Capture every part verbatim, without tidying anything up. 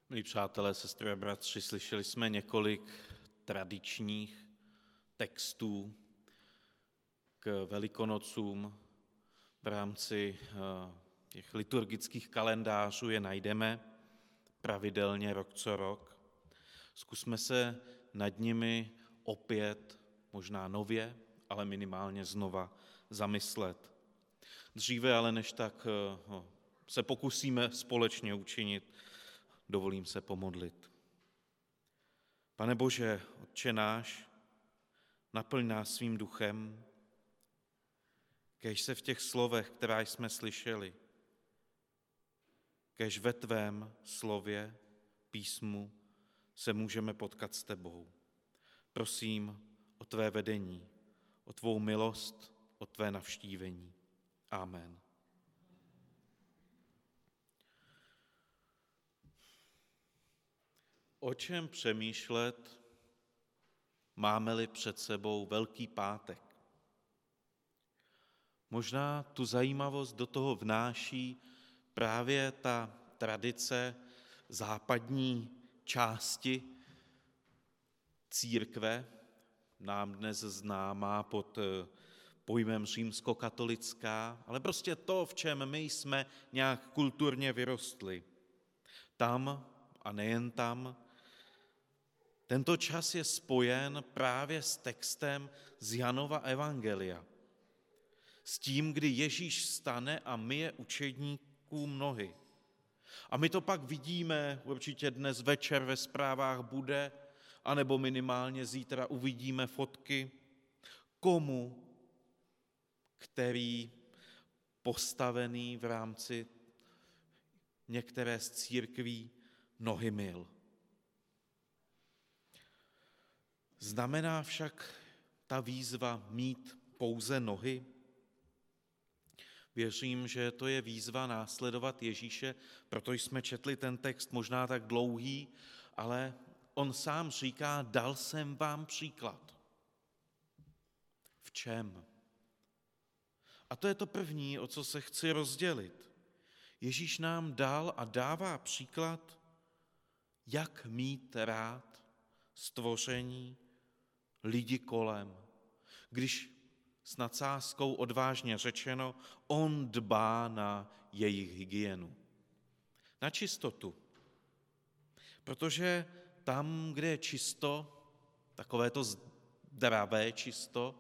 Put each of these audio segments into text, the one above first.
Milí přátelé, sestry a bratři, slyšeli jsme několik tradičních textů k Velikonocům. V rámci těch liturgických kalendářů je najdeme pravidelně rok co rok. Zkusme se nad nimi opět, možná nově, ale minimálně znova zamyslet. Dříve ale než tak se pokusíme společně učinit, dovolím se pomodlit. Pane Bože, Otče náš, naplň nás svým duchem, kéž se v těch slovech, která jsme slyšeli, kéž ve tvém slově, písmu, se můžeme potkat s tebou. Prosím o tvé vedení, o tvou milost, o tvé navštívení. Amen. O čem přemýšlet, máme-li před sebou Velký pátek? Možná tu zajímavost do toho vnáší právě ta tradice západní části církve, nám dnes známá pod pojmem římskokatolická, ale prostě to, v čem my jsme nějak kulturně vyrostli. Tam a nejen tam, tento čas je spojen právě s textem z Janova evangelia. S tím, kdy Ježíš vstane a myje učedníkům nohy. A my to pak vidíme, určitě dnes večer ve zprávách bude, anebo minimálně zítra uvidíme fotky, komu, který postavený v rámci některé z církví nohy myl. Znamená však ta výzva mít pouze nohy? Věřím, že to je výzva následovat Ježíše, proto jsme četli ten text možná tak dlouhý, ale on sám říká, dal jsem vám příklad. V čem? A to je to první, o co se chci rozdělit. Ježíš nám dal a dává příklad, jak mít rád stvoření, lidi kolem. Když s nadsázkou odvážně řečeno, on dbá na jejich hygienu. Na čistotu. Protože tam, kde je čisto, takové to zdravé čisto,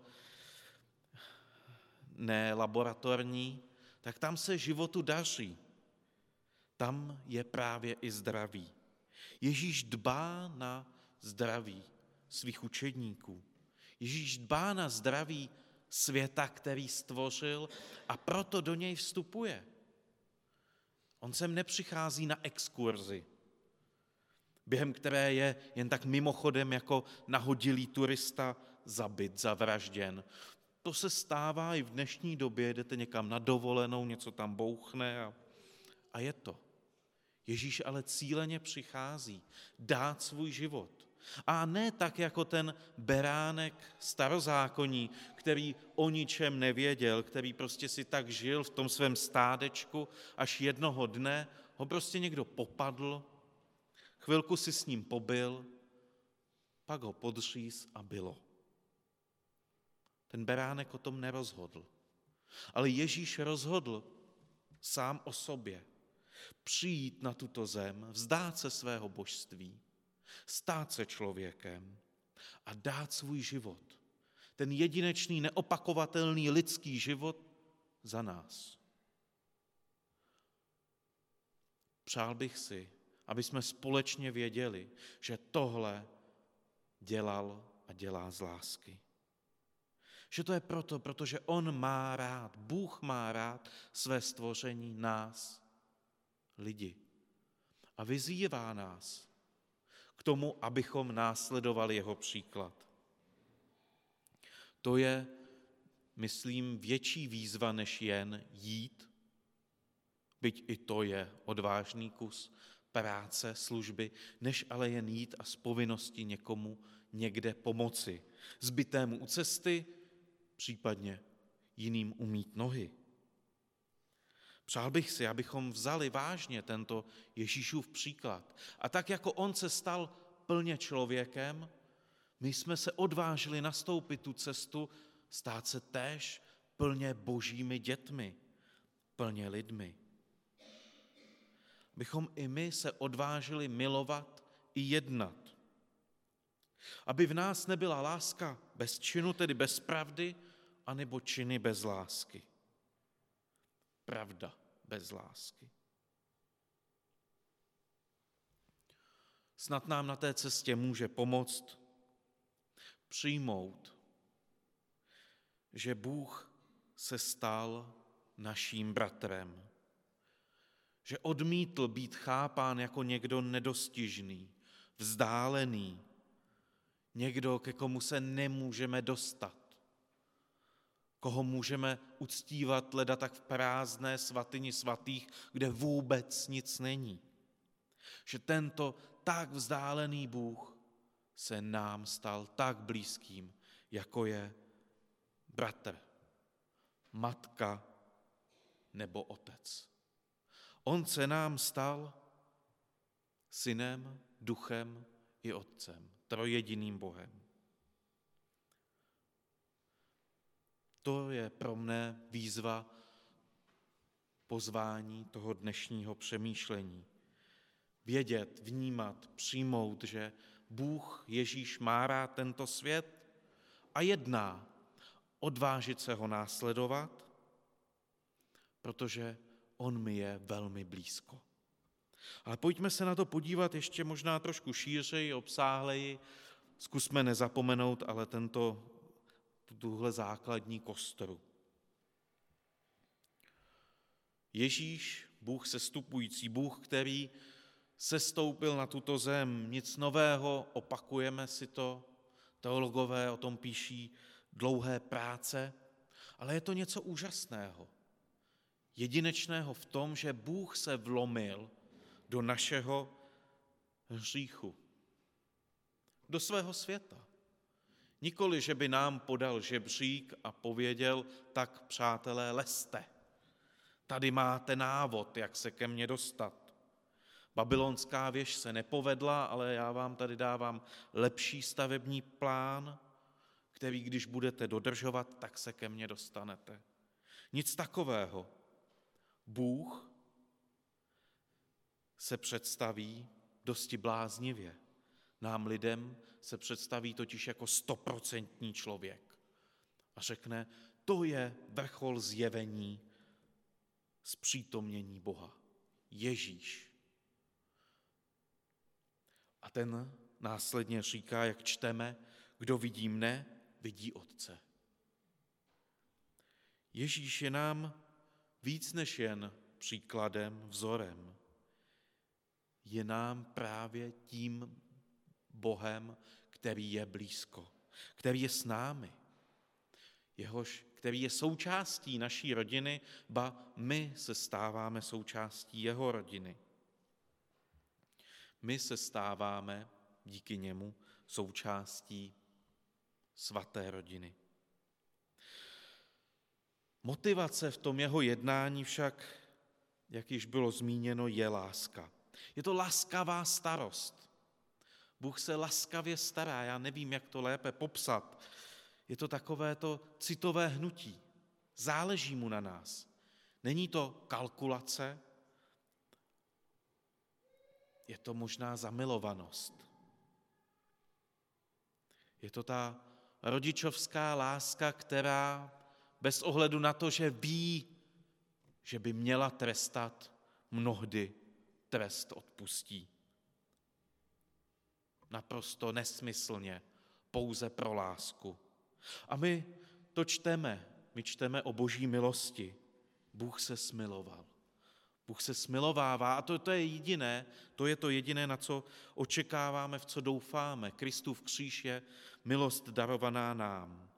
ne laboratorní, tak tam se životu daří. Tam je právě i zdraví. Ježíš dbá na zdraví svých učedníků. Ježíš dbá na zdraví světa, který stvořil, a proto do něj vstupuje. On sem nepřichází na exkurzi, během které je jen tak mimochodem jako nahodilý turista zabit, zavražděn. To se stává i v dnešní době, jdete někam na dovolenou, něco tam bouchne a, a je to. Ježíš ale cíleně přichází dát svůj život. A ne tak jako ten beránek starozákonní, který o ničem nevěděl, který prostě si tak žil v tom svém stádečku, až jednoho dne ho prostě někdo popadl, chvilku si s ním pobyl, pak ho podříz a bylo. Ten beránek o tom nerozhodl. Ale Ježíš rozhodl sám o sobě přijít na tuto zem, vzdát se svého božství, stát se člověkem a dát svůj život. Ten jedinečný, neopakovatelný lidský život za nás. Přál bych si, aby jsme společně věděli, že tohle dělal a dělá z lásky. Že to je proto, protože on má rád, Bůh má rád své stvoření, nás, lidi. A vyzývá nás k tomu, abychom následovali jeho příklad. To je, myslím, větší výzva, než jen jít, byť i to je odvážný kus práce, služby, než ale jen jít a z povinnosti někomu někde pomoci. Zbytému u cesty, případně jiným umýt nohy. Přál bych si, abychom vzali vážně tento Ježíšův příklad. A tak jako on se stal plně člověkem, my jsme se odvážili nastoupit tu cestu, stát se též plně božími dětmi, plně lidmi. Bychom i my se odvážili milovat i jednat. Aby v nás nebyla láska bez činu, tedy bez pravdy, anebo činy bez lásky. Pravda bez lásky. Snad nám na té cestě může pomoct přijmout, že Bůh se stal naším bratrem, že odmítl být chápán jako někdo nedostižný, vzdálený, někdo, ke komu se nemůžeme dostat, koho můžeme uctívat leda tak v prázdné svatyni svatých, kde vůbec nic není. Že tento tak vzdálený Bůh se nám stal tak blízkým, jako je bratr, matka nebo otec. On se nám stal synem, duchem i otcem, trojjediným Bohem. To je pro mne výzva, pozvání toho dnešního přemýšlení. Vědět, vnímat, přijmout, že Bůh Ježíš má rád tento svět a jedná, odvážit se ho následovat, protože on mi je velmi blízko. Ale pojďme se na to podívat ještě možná trošku šířeji, obsáhleji. Zkusme nezapomenout ale tento, tuhle základní kostru. Ježíš, Bůh sestupující, Bůh, který sestoupil na tuto zem, nic nového, opakujeme si to, teologové o tom píší dlouhé práce, ale je to něco úžasného, jedinečného v tom, že Bůh se vlomil do našeho hříchu, do svého světa. Nikoli, že by nám podal žebřík a pověděl, tak přátelé, lezte. Tady máte návod, jak se ke mně dostat. Babylonská věž se nepovedla, ale já vám tady dávám lepší stavební plán, který, když budete dodržovat, tak se ke mně dostanete. Nic takového. Bůh se představí dosti bláznivě. Nám lidem se představí totiž jako stoprocentní člověk. A řekne, to je vrchol zjevení, zpřítomnění Boha. Ježíš. A ten následně říká, jak čteme, kdo vidí mne, vidí Otce. Ježíš je nám víc než jen příkladem, vzorem. Je nám právě tím Bohem, který je blízko, který je s námi, jehož, který je součástí naší rodiny, ba my se stáváme součástí jeho rodiny. My se stáváme díky němu součástí svaté rodiny. Motivace v tom jeho jednání však, jak již bylo zmíněno, je láska. Je to laskavá starost. Bůh se laskavě stará, já nevím, jak to lépe popsat. Je to takové to citové hnutí. Záleží mu na nás. Není to kalkulace, je to možná zamilovanost. Je to ta rodičovská láska, která bez ohledu na to, že ví, že by měla trestat, mnohdy trest odpustí. Naprosto nesmyslně, pouze pro lásku. A my to čteme, my čteme o boží milosti. Bůh se smiloval. Bůh se smilovává a to, to je jediné, to je to jediné, na co očekáváme, v co doufáme. Kristův kříž je milost darovaná nám.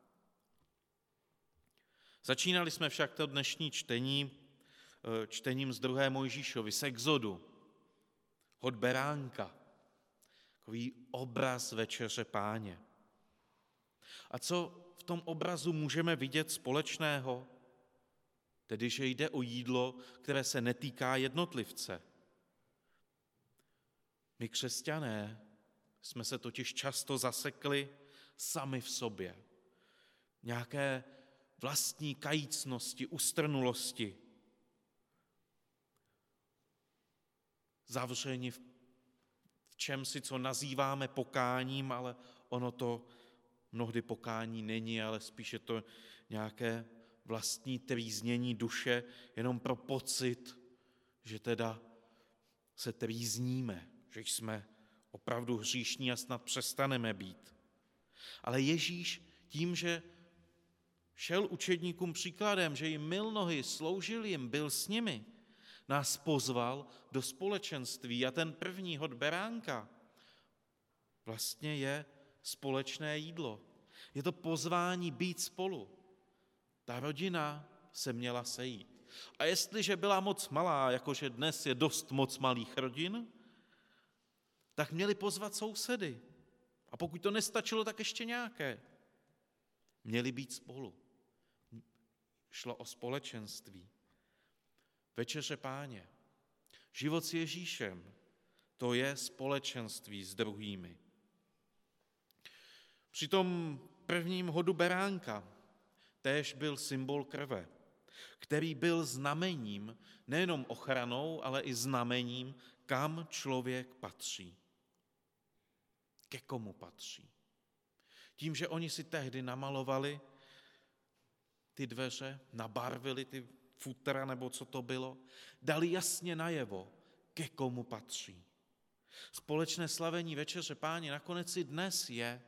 Začínali jsme však to dnešní čtení čtením z druhé Mojžíšovi, z Exodu, od beránka, takový obraz večeře Páně. A co v tom obrazu můžeme vidět společného? Tedy, že jde o jídlo, které se netýká jednotlivce. My křesťané jsme se totiž často zasekli sami v sobě. Nějaké vlastní kajícnosti, ustrnulosti. Zavřeni v čemsi, co nazýváme pokáním, ale ono to mnohdy pokání není, ale spíše to nějaké vlastní trýznění duše, jenom pro pocit, že teda se trýzníme, že jsme opravdu hříšní a snad přestaneme být. Ale Ježíš tím, že šel učedníkům příkladem, že jim myl nohy, sloužil jim, byl s nimi, nás pozval do společenství a ten první hod beránka vlastně je společné jídlo. Je to pozvání být spolu. Ta rodina se měla sejít. A jestliže byla moc malá, jakože dnes je dost moc malých rodin, tak měli pozvat sousedy. A pokud to nestačilo, tak ještě nějaké. Měli být spolu. Šlo o společenství. Večeře Páně. Život s Ježíšem, to je společenství s druhými. Při tom prvním hodu beránka též byl symbol krve, který byl znamením, nejenom ochranou, ale i znamením, kam člověk patří. Ke komu patří. Tím, že oni si tehdy namalovali ty dveře, nabarvili ty futra, nebo co to bylo, dali jasně najevo, ke komu patří. Společné slavení Večeře Páně nakonec i dnes je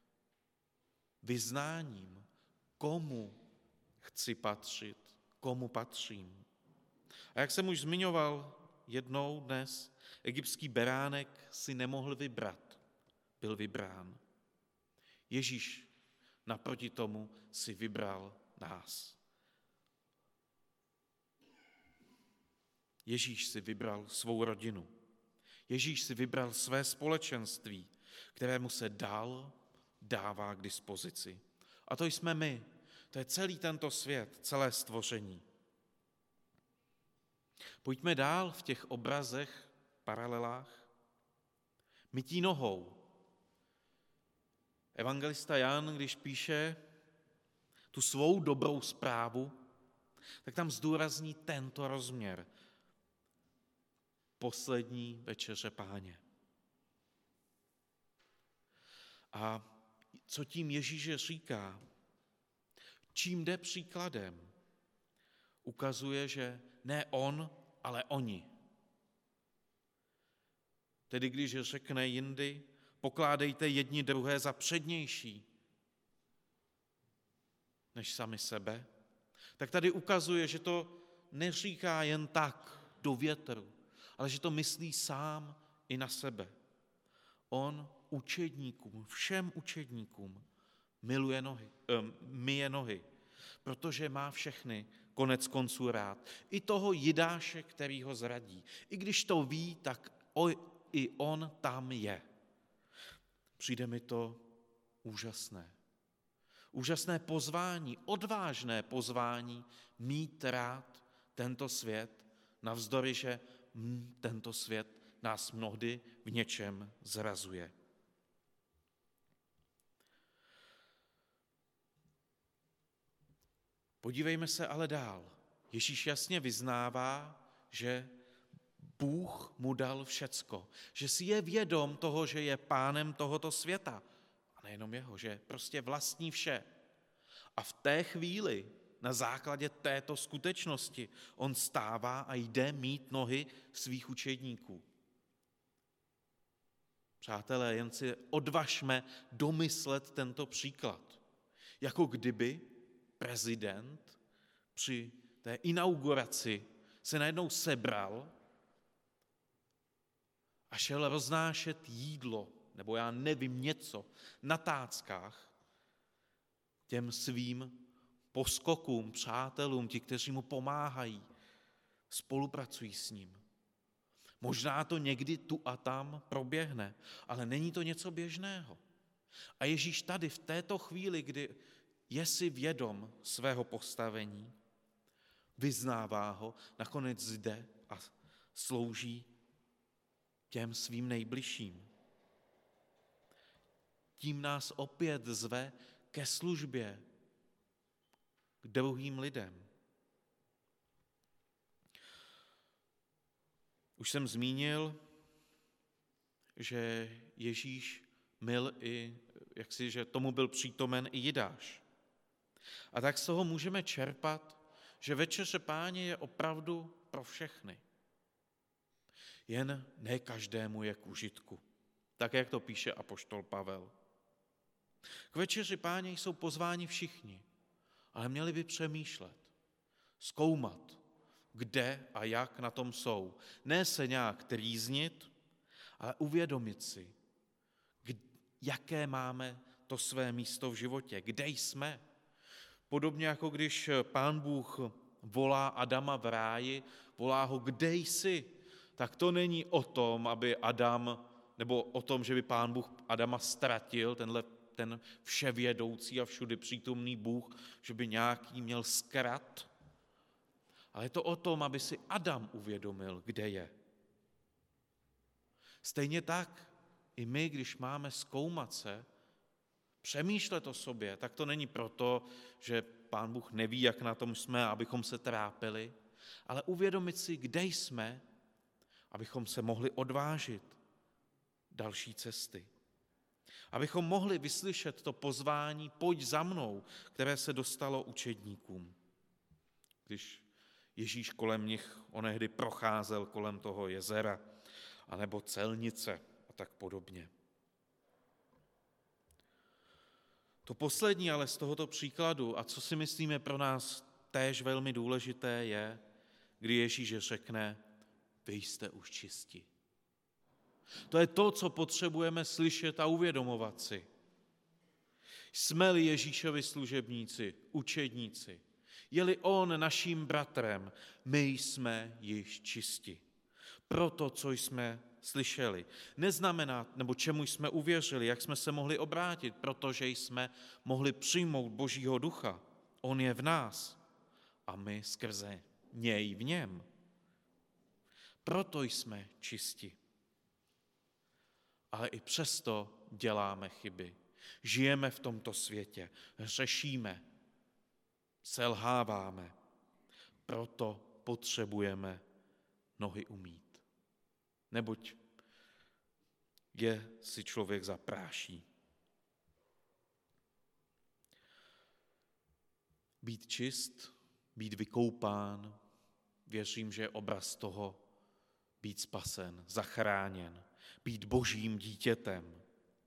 vyznáním, komu chci patřit, komu patřím. A jak jsem už zmiňoval jednou dnes, egyptský beránek si nemohl vybrat, byl vybrán. Ježíš naproti tomu si vybral nás. Ježíš si vybral svou rodinu. Ježíš si vybral své společenství, kterému se dál dává k dispozici. A to jsme my. To je celý tento svět, celé stvoření. Pojďme dál v těch obrazech, paralelách. Mytí nohou. Evangelista Jan, když píše tu svou dobrou zprávu, tak tam zdůrazní tento rozměr. Poslední večeře Páně. A co tím Ježíš říká? Čím jde příkladem? Ukazuje, že ne on, ale oni. Tedy když řekne jindy, pokládejte jedni druhé za přednější než sami sebe, tak tady ukazuje, že to neříká jen tak do větru, ale že to myslí sám i na sebe. On učedníkům, všem učedníkům miluje nohy, um, myje nohy, protože má všechny konec konců rád. I toho Jidáše, který ho zradí. I když to ví, tak o, i on tam je. Přijde mi to úžasné. Úžasné pozvání, odvážné pozvání mít rád tento svět, navzdory, že tento svět nás mnohdy v něčem zrazuje. Podívejme se ale dál. Ježíš jasně vyznává, že Bůh mu dal všecko, že si je vědom toho, že je pánem tohoto světa. A nejenom jeho, že prostě vlastní vše. A v té chvíli, na základě této skutečnosti, on stává a jde mít nohy svých učedníků. Přátelé, jen si odvažme domyslet tento příklad. Jako kdyby prezident při té inauguraci se najednou sebral a šel roznášet jídlo, nebo já nevím něco, na táckách těm svým poskokům, přátelům, ti, kteří mu pomáhají, spolupracují s ním. Možná to někdy tu a tam proběhne, ale není to něco běžného. A Ježíš tady v této chvíli, kdy je si vědom svého postavení, vyznává ho, nakonec jde a slouží těm svým nejbližším. Tím nás opět zve ke službě, k druhým lidem. Už jsem zmínil, že Ježíš mil i, jak si, že tomu byl přítomen i Jidáš. A tak z toho můžeme čerpat, že večeře Páně je opravdu pro všechny. Jen ne každému je k užitku, tak jak to píše apoštol Pavel. K večeři Páně jsou pozváni všichni, ale měli by přemýšlet, zkoumat, kde a jak na tom jsou. Ne se nějak trýznit, ale uvědomit si, jaké máme to své místo v životě, kde jsme. Podobně jako když Pán Bůh volá Adama v ráji, volá ho, kde jsi, tak to není o tom, aby Adam, nebo o tom, že by Pán Bůh Adama ztratil, tenhle ten vševědoucí a všudy přítomný Bůh, že by nějaký měl zkrat, ale je to o tom, aby si Adam uvědomil, kde je. Stejně tak i my, když máme zkoumat se, přemýšlet o sobě, tak to není proto, že Pán Bůh neví, jak na tom jsme, abychom se trápili, ale uvědomit si, kde jsme, abychom se mohli odvážit další cesty. Abychom mohli vyslyšet to pozvání pojď za mnou, které se dostalo učedníkům. Když Ježíš kolem nich onehdy procházel kolem toho jezera, anebo celnice a tak podobně. To poslední ale z tohoto příkladu, a co si myslíme pro nás též velmi důležité, je, kdy Ježíš řekne, vy jste už čisti. To je to, co potřebujeme slyšet a uvědomovat si. Jsme-li Ježíšovi služebníci, učedníci, je-li on naším bratrem, my jsme již čisti. Pro to, co jsme slyšeli. Neznamená, nebo čemu jsme uvěřili, jak jsme se mohli obrátit, protože jsme mohli přijmout Božího ducha. On je v nás a my skrze něj v něm. Proto jsme čisti. Ale i přesto děláme chyby. Žijeme v tomto světě, hřešíme, selháváme. Proto potřebujeme nohy umýt. Neboť je si člověk zapráší. Být čist, být vykoupán, věřím, že je obraz toho být spasen, zachráněn, být Božím dítětem.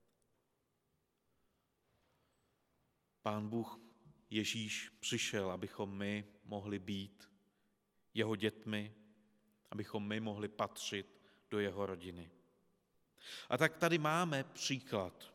Pán Bůh Ježíš přišel, abychom my mohli být jeho dětmi, abychom my mohli patřit do jeho rodiny. A tak tady máme příklad.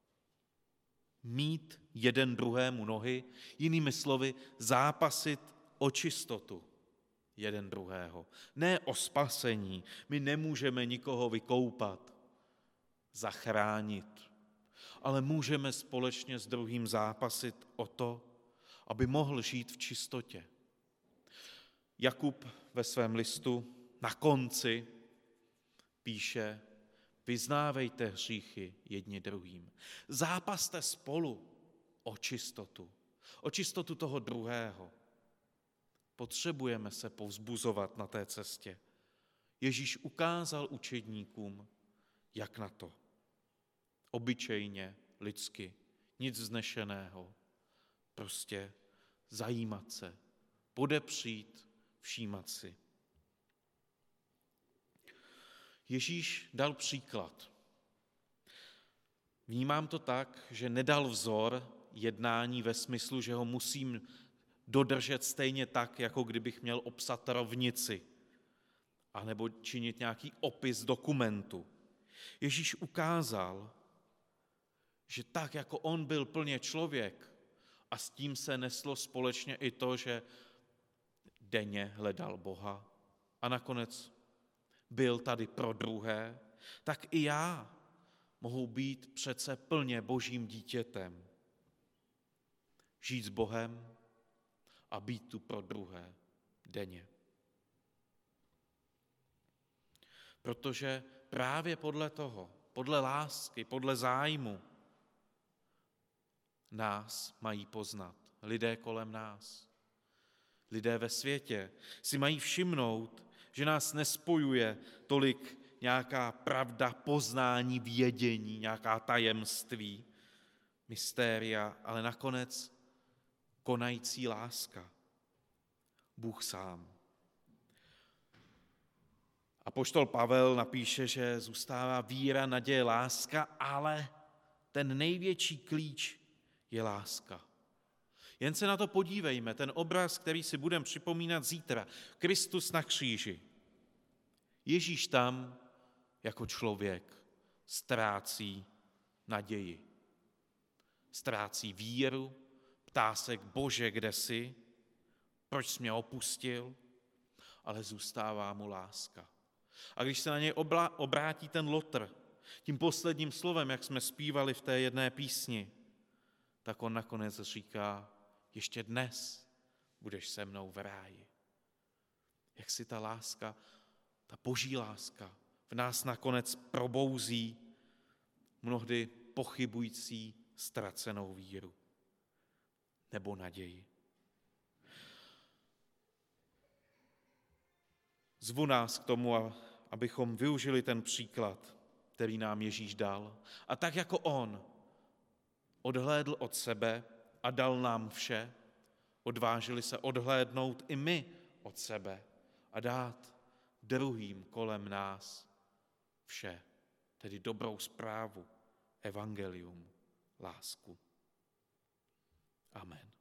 Mít jeden druhému nohy, jinými slovy zápasit o čistotu jeden druhého. Ne o spasení. My nemůžeme nikoho vykoupat, zachránit, ale můžeme společně s druhým zápasit o to, aby mohl žít v čistotě. Jakub ve svém listu na konci píše, vyznávejte hříchy jedni druhým. Zápaste spolu o čistotu. O čistotu toho druhého. Potřebujeme se povzbuzovat na té cestě. Ježíš ukázal učedníkům, jak na to. Obyčejně, lidsky, nic vznešeného. Prostě zajímat se, podepřít, všímat si. Ježíš dal příklad. Vnímám to tak, že nedal vzor jednání ve smyslu, že ho musím dodržet stejně tak, jako kdybych měl obsat rovnici, anebo činit nějaký opis dokumentu. Ježíš ukázal, že tak, jako on byl plně člověk, a s tím se neslo společně i to, že denně hledal Boha a nakonec byl tady pro druhé, tak i já mohu být přece plně Božím dítětem. Žít s Bohem a být tu pro druhé. denně. Protože právě podle toho, podle lásky, podle zájmu nás mají poznat lidé kolem nás. Lidé ve světě si mají všimnout, že nás nespojuje tolik nějaká pravda, poznání, vědění, nějaká tajemství, mystéria, ale nakonec konající láska. Bůh sám. Apoštol Pavel napíše, že zůstává víra, naděje, láska, ale ten největší klíč je láska. Jen se na to podívejme, ten obraz, který si budeme připomínat zítra. Kristus na kříži. Ježíš tam jako člověk ztrácí naději. Ztrácí víru, ptá se, Bože, kde jsi, proč jsi mě opustil, ale zůstává mu láska. A když se na něj obrátí ten Lotr, tím posledním slovem, jak jsme zpívali v té jedné písni, tak on nakonec říká, ještě dnes budeš se mnou v ráji. Jak si ta láska, ta boží láska v nás nakonec probouzí mnohdy pochybující ztracenou víru nebo naději. Zvu nás k tomu, abychom využili ten příklad, který nám Ježíš dal. A tak jako on odhlédl od sebe a dal nám vše, odvážili se odhlédnout i my od sebe a dát druhým kolem nás vše, tedy dobrou zprávu, evangelium, lásku. Amen.